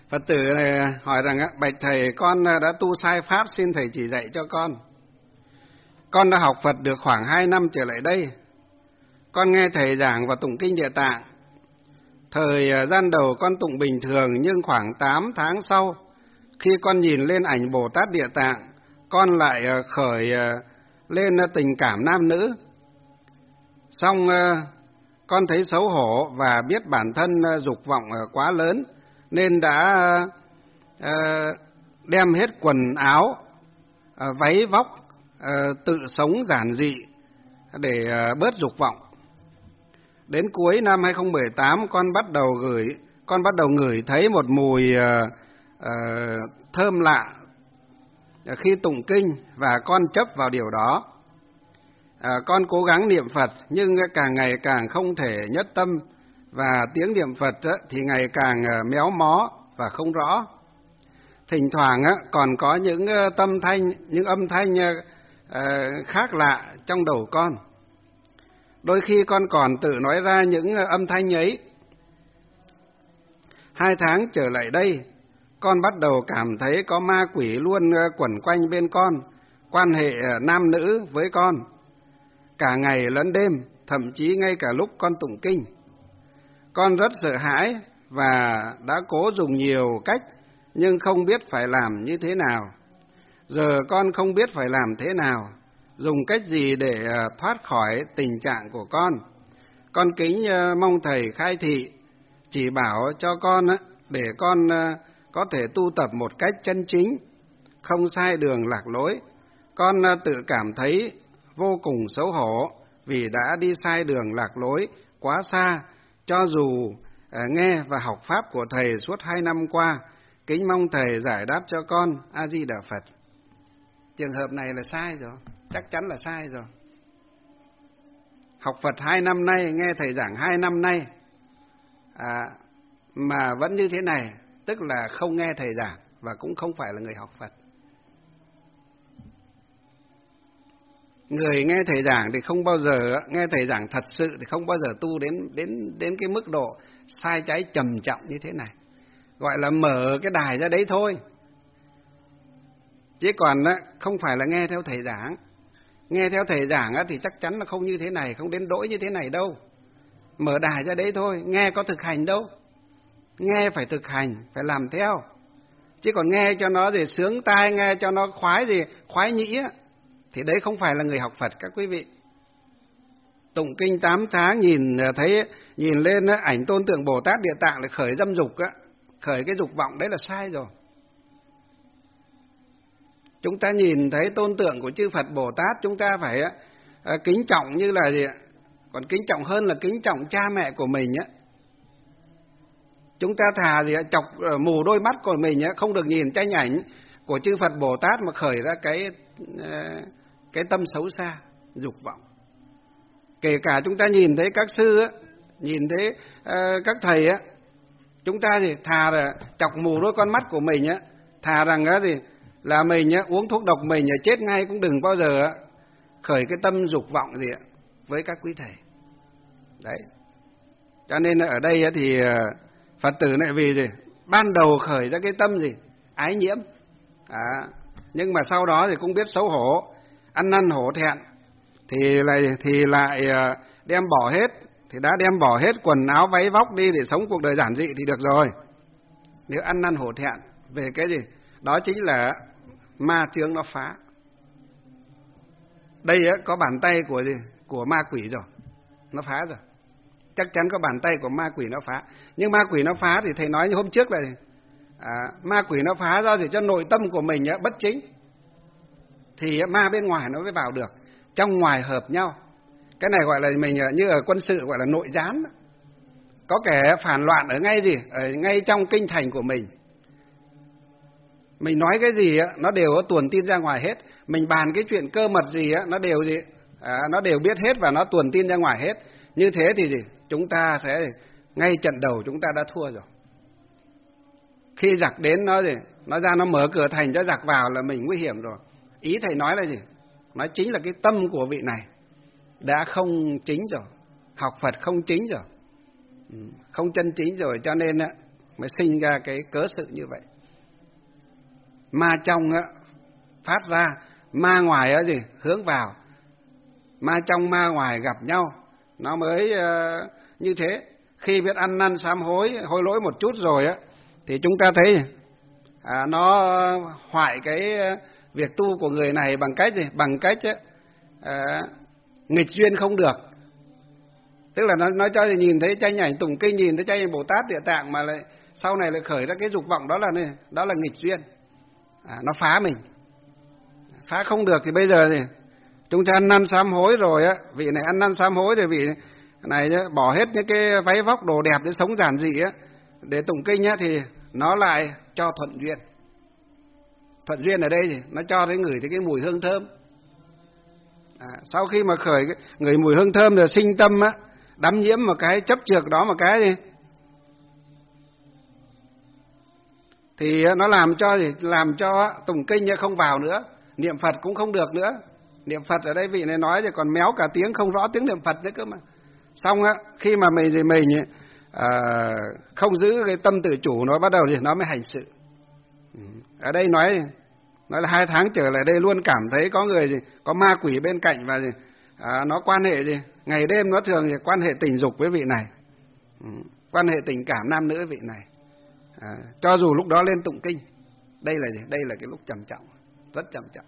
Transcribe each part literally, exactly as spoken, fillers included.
Phật tử hỏi rằng, bạch thầy, con đã tu sai pháp, xin thầy chỉ dạy cho con. Con đã học Phật được khoảng hai năm trở lại đây. Con nghe thầy giảng và tụng kinh Địa Tạng. Thời gian đầu con tụng bình thường, nhưng khoảng tám tháng sau, khi con nhìn lên ảnh Bồ Tát Địa Tạng, con lại khởi lên tình cảm nam nữ. Xong con thấy xấu hổ và biết bản thân dục vọng quá lớn, nên đã đem hết quần áo, váy vóc, tự sống giản dị để bớt dục vọng. Đến cuối năm hai không một tám, con bắt đầu gửi, con bắt đầu ngửi thấy một mùi uh, uh, thơm lạ khi tụng kinh, và con chấp vào điều đó. Uh, con cố gắng niệm Phật, nhưng càng ngày càng không thể nhất tâm, và tiếng niệm Phật uh, thì ngày càng uh, méo mó và không rõ. Thỉnh thoảng uh, còn có những uh, tâm thanh, những âm thanh uh, uh, khác lạ trong đầu con. Đôi khi con còn tự nói ra những âm thanh ấy. Hai tháng trở lại đây, con bắt đầu cảm thấy có ma quỷ luôn quẩn quanh bên con, quan hệ nam nữ với con, cả ngày lẫn đêm, thậm chí ngay cả lúc con tụng kinh. Con rất sợ hãi và đã cố dùng nhiều cách, nhưng không biết phải làm như thế nào. Giờ con không biết phải làm thế nào, dùng cách gì để thoát khỏi tình trạng của con. Con kính mong thầy khai thị, chỉ bảo cho con để con có thể tu tập một cách chân chính, không sai đường lạc lối. Con tự cảm thấy vô cùng xấu hổ vì đã đi sai đường lạc lối quá xa, cho dù nghe và học pháp của thầy suốt hai năm qua. Kính mong thầy giải đáp cho con. A Di Đà Phật. Trường hợp này là sai rồi, chắc chắn là sai rồi. Học Phật hai năm nay, nghe thầy giảng hai năm nay, à, mà vẫn như thế này, tức là không nghe thầy giảng và cũng không phải là người học Phật. Người nghe thầy giảng thì không bao giờ, nghe thầy giảng thật sự thì không bao giờ tu đến đến đến cái mức độ sai trái trầm trọng như thế này. Gọi là mở cái đài ra đấy thôi. Chứ còn không phải là nghe theo thầy giảng. Nghe theo thầy giảng thì chắc chắn là không như thế này, không đến đỗi như thế này đâu. Mở đài ra đấy thôi, nghe có thực hành đâu. Nghe phải thực hành, phải làm theo. Chứ còn nghe cho nó gì sướng tai, nghe cho nó khoái gì, khoái nhĩ thì đấy không phải là người học Phật các quý vị. Tụng kinh tám tháng nhìn thấy nhìn lên ảnh tôn tượng Bồ Tát Địa Tạng là khởi dâm dục á, khởi cái dục vọng, đấy là sai rồi. Chúng ta nhìn thấy tôn tượng của chư Phật Bồ Tát, chúng ta phải uh, kính trọng như là gì ạ? Còn kính trọng hơn là kính trọng cha mẹ của mình á. Chúng ta thà gì ạ? Chọc uh, mù đôi mắt của mình á, không được nhìn tranh ảnh của chư Phật Bồ Tát mà khởi ra cái uh, cái tâm xấu xa, dục vọng. Kể cả chúng ta nhìn thấy các sư á, nhìn thấy uh, các thầy á, chúng ta thì thà là chọc mù đôi con mắt của mình á, thà rằng á gì là mình á, uống thuốc độc mình chết ngay, cũng đừng bao giờ á, khởi cái tâm dục vọng gì á, với các quý thầy. Đấy. Cho nên ở đây á, thì Phật tử này vì gì? Ban đầu khởi ra cái tâm gì? Ái nhiễm. À, nhưng mà sau đó thì cũng biết xấu hổ, ăn năn hổ thẹn, thì lại thì lại đem bỏ hết, thì đã đem bỏ hết quần áo váy vóc đi để sống cuộc đời giản dị thì được rồi. Nếu ăn năn hổ thẹn về cái gì? Đó chính là ma chướng nó phá. Đây á, có bàn tay của gì? Của ma quỷ rồi, nó phá rồi. Chắc chắn có bàn tay của ma quỷ nó phá. Nhưng ma quỷ nó phá thì thầy nói như hôm trước là à, ma quỷ nó phá do gì? Cho nội tâm của mình á, bất chính, thì ma bên ngoài nó mới vào được. Trong ngoài hợp nhau. Cái này gọi là mình như ở quân sự gọi là nội gián. Có kẻ phản loạn ở ngay gì? Ở ngay trong kinh thành của mình. Mình nói cái gì á, nó đều có tuồn tin ra ngoài hết. Mình bàn cái chuyện cơ mật gì á, nó đều gì? À, nó đều biết hết và nó tuồn tin ra ngoài hết. Như thế thì gì? Chúng ta sẽ ngay trận đầu chúng ta đã thua rồi. Khi giặc đến nó gì? Nó ra nó mở cửa thành cho giặc vào là mình nguy hiểm rồi. Ý thầy nói là gì? Nói chính là cái tâm của vị này đã không chính rồi, học Phật không chính rồi, không chân chính rồi, cho nên mới sinh ra cái cớ sự như vậy. Ma trong á, phát ra, ma ngoài á gì hướng vào, ma trong ma ngoài gặp nhau nó mới uh, như thế. Khi biết ăn năn sám hối hối lỗi một chút rồi á thì chúng ta thấy à, nó hoại cái việc tu của người này bằng cách gì? Bằng cách á, à, nghịch duyên không được. Tức là nó nói cho thì nhìn thấy tranh ảnh tụng kinh, nhìn thấy tranh ảnh Bồ Tát Địa Tạng mà lại sau này lại khởi ra cái dục vọng, đó là đó là nghịch duyên. À, nó phá mình. Phá không được thì bây giờ thì chúng ta ăn năn sám hối rồi á, vị này ăn năn sám hối rồi vị này bỏ hết những cái váy vóc đồ đẹp để sống giản dị á, để tụng kinh á, thì nó lại cho thuận duyên. Thuận duyên ở đây thì nó cho thấy ngửi thấy cái mùi hương thơm. À, sau khi mà khởi cái, ngửi mùi hương thơm rồi sinh tâm á, đắm nhiễm một cái chấp trược đó một cái gì thì nó làm cho gì làm cho tụng kinh không vào nữa, niệm Phật cũng không được nữa. Niệm Phật ở đây vị này nói thì còn méo cả tiếng, không rõ tiếng niệm Phật nữa cơ mà. Xong á, khi mà mình thì mình à, không giữ cái tâm tự chủ, nó bắt đầu thì nó mới hành sự. Ở đây nói nói là hai tháng trở lại đây luôn cảm thấy có người gì, có ma quỷ bên cạnh và gì, à, nó quan hệ gì ngày đêm nó thường thì quan hệ tình dục với vị này, ừ, quan hệ tình cảm nam nữ với vị này, à, cho dù lúc đó lên tụng kinh. Đây là gì? Đây là cái lúc trầm trọng, rất trầm trọng.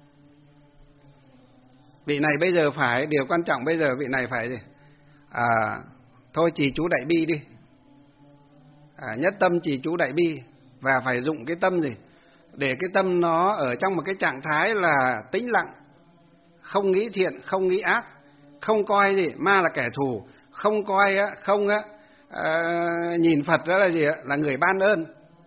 Vị này bây giờ phải, điều quan trọng bây giờ vị này phải gì? À, thôi trì chú đại bi đi, à, nhất tâm trì chú đại bi, và phải dụng cái tâm gì để cái tâm nó ở trong một cái trạng thái là tĩnh lặng, không nghĩ thiện, không nghĩ ác, không coi gì ma là kẻ thù, không coi á, không á, à, nhìn Phật đó là gì á, là người ban ơn.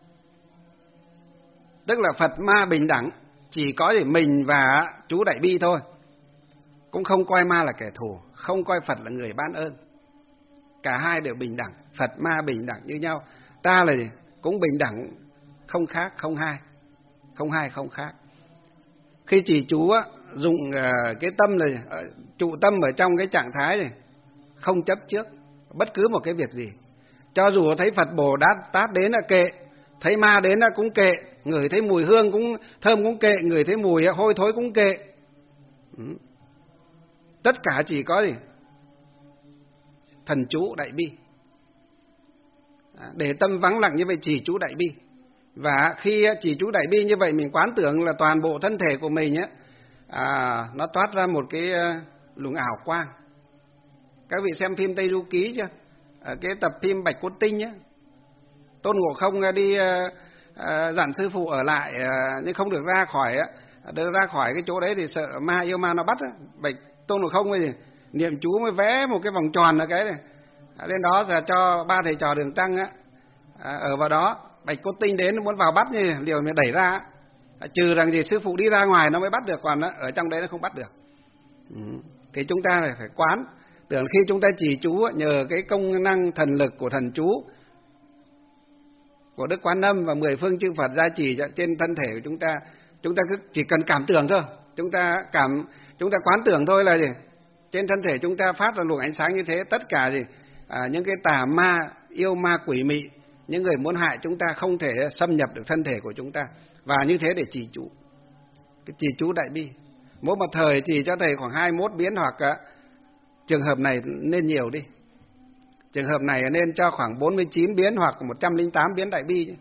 Tức là Phật ma bình đẳng, chỉ có gì mình và chú đại bi thôi, cũng không coi ma là kẻ thù, không coi Phật là người ban ơn. Cả hai đều bình đẳng, Phật ma bình đẳng như nhau. Ta là gì? Cũng bình đẳng, không khác, không hai, không hai không khác. Khi trì chú á, dùng uh, cái tâm này, uh, trụ tâm ở trong cái trạng thái này, không chấp trước bất cứ một cái việc gì. Cho dù thấy Phật Bồ Tát Tát đến là kệ, thấy ma đến là cũng kệ, ngửi thấy mùi hương cũng thơm cũng kệ, ngửi thấy mùi hôi thối cũng kệ. Ừ. Tất cả chỉ có gì? Thần chú đại bi. À, để tâm vắng lặng như vậy trì chú đại bi. Và khi trì chú đại bi như vậy mình quán tưởng là toàn bộ thân thể của mình á, à, nó toát ra một cái luồng ảo quang. Các vị xem phim Tây Du Ký chưa? Ở cái tập phim Bạch Cốt Tinh nhé, Tôn Ngộ Không đi uh, uh, dặn sư phụ ở lại, uh, nhưng không được ra khỏi uh, được ra khỏi cái chỗ đấy thì sợ ma yêu ma nó bắt. Uh. Bạch Tôn Ngộ Không thì niệm chú mới vẽ một cái vòng tròn ở cái này, uh, lên đó là cho ba thầy trò Đường Tăng uh, ở vào đó. Bạch Cốt Tinh đến muốn vào bắt như liều mới đẩy ra, uh, trừ rằng gì sư phụ đi ra ngoài nó mới bắt được, còn uh, ở trong đấy nó không bắt được. Ừ. Thì chúng ta phải quán tưởng khi chúng ta trì chú nhờ cái công năng thần lực của thần chú của Đức Quan Âm và mười phương chư Phật gia trì trên thân thể của chúng ta, chúng ta cứ chỉ cần cảm tưởng thôi, chúng ta cảm chúng ta quán tưởng thôi là gì? Trên thân thể chúng ta phát ra luồng ánh sáng như thế, tất cả gì à, những cái tà ma, yêu ma, quỷ mị, những người muốn hại chúng ta không thể xâm nhập được thân thể của chúng ta. Và như thế để trì chú, cái trì chú đại bi. Mỗi một thời trì cho thầy khoảng hai mươi mốt biến, hoặc uh, trường hợp này nên nhiều đi. Trường hợp này nên cho khoảng bốn mươi chín biến hoặc một trăm lẻ tám biến đại bi chứ.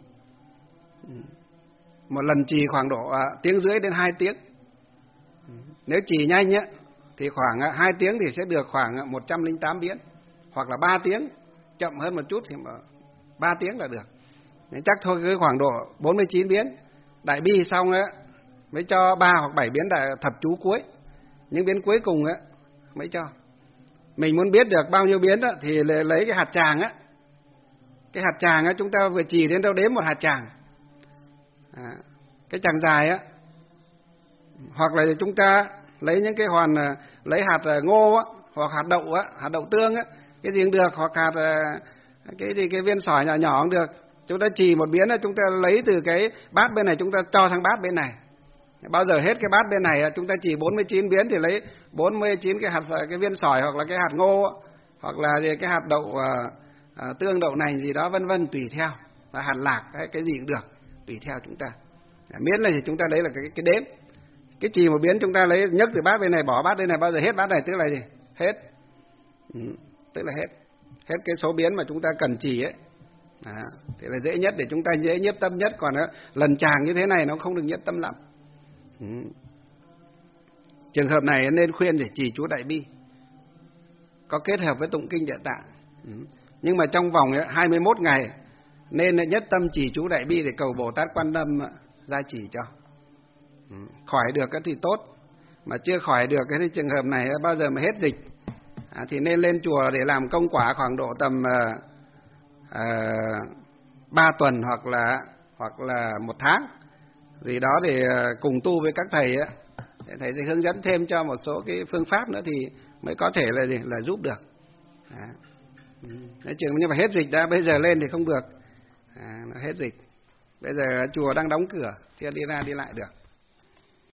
Một lần trì khoảng độ à, tiếng rưỡi đến hai tiếng. Nếu trì nhanh nhé, thì khoảng à, hai tiếng thì sẽ được khoảng một trăm lẻ tám biến. Hoặc là ba tiếng, chậm hơn một chút thì ba tiếng là được. Nên chắc thôi cứ khoảng độ bốn mươi chín biến đại bi xong á, mới cho ba hoặc bảy biến đại thập chú cuối. Những biến cuối cùng á mới cho. Mình muốn biết được bao nhiêu biến đó, thì lấy cái hạt tràng á. Cái hạt tràng á, chúng ta vừa trì đến đâu đếm một hạt tràng. À, cái tràng dài á. Hoặc là chúng ta lấy những cái hoàn, lấy hạt ngô á, hoặc hạt đậu á, hạt đậu tương á, cái gì cũng được, hoặc hạt cái gì cái viên sỏi nhỏ nhỏ cũng được. Chúng ta trì một biến á, chúng ta lấy từ cái bát bên này chúng ta cho sang bát bên này. Bao giờ hết cái bát bên này chúng ta chỉ bốn mươi chín biến thì lấy bốn mươi chín cái hạt, cái viên sỏi hoặc là cái hạt ngô, hoặc là cái hạt đậu à, à, tương đậu nành gì đó vân vân tùy theo. và hạt lạc hay cái gì cũng được, tùy theo chúng ta. Miễn là chúng ta lấy là cái cái đếm. Cái trì một biến chúng ta lấy nhấc từ bát bên này bỏ bát bên này, bao giờ hết bát này tức là gì? Hết. Ừ, tức là hết. Hết cái số biến mà chúng ta cần trì ấy. À, thế là dễ nhất để chúng ta dễ nhiếp tâm nhất, còn đó, lần tràng như thế này nó không được nhiếp tâm lắm. Ừ. Trường hợp này nên khuyên để trì chú Đại Bi, có kết hợp với tụng kinh Địa Tạng. Ừ. Nhưng mà trong vòng hai mươi mốt ngày nên nhất tâm trì chú Đại Bi để cầu Bồ Tát Quan Âm gia trì cho. Ừ. Khỏi được thì tốt, mà chưa khỏi được thì trường hợp này bao giờ mà hết dịch à, thì nên lên chùa để làm công quả khoảng độ tầm ba uh, tuần hoặc là hoặc là một tháng gì đó để cùng tu với các thầy ấy, để thầy sẽ hướng dẫn thêm cho một số cái phương pháp nữa thì mới có thể là gì là giúp được. À. Nói chuyện nhưng mà hết dịch đã, bây giờ lên thì không được. À, nó hết dịch. Bây giờ chùa đang đóng cửa, chưa đi ra đi lại được.